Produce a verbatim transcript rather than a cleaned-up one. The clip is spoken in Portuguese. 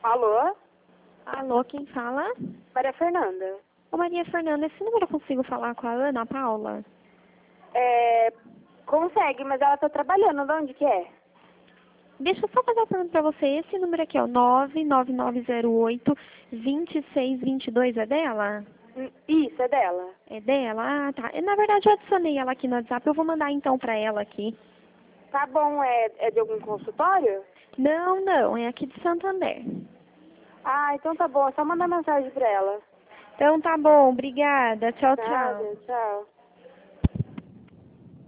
Alô? Alô, quem fala? Maria Fernanda. Ô, Maria Fernanda, esse número eu consigo falar com a Ana Paula? É, consegue, mas ela tá trabalhando. De onde que é? Deixa eu só fazer uma pergunta pra você. Esse número aqui, ó, nove nove nove zero oito, dois seis dois dois, é dela? Hum, Isso, é dela. É dela? Ah, tá. Eu, na verdade, eu adicionei ela aqui no WhatsApp. Eu vou mandar então pra ela aqui. Tá bom, é, é de algum consultório? Não, não. É aqui de Santander. Ah, então tá bom. É só mandar mensagem pra ela. Então tá bom. Obrigada. Tchau, tchau. Nada, tchau.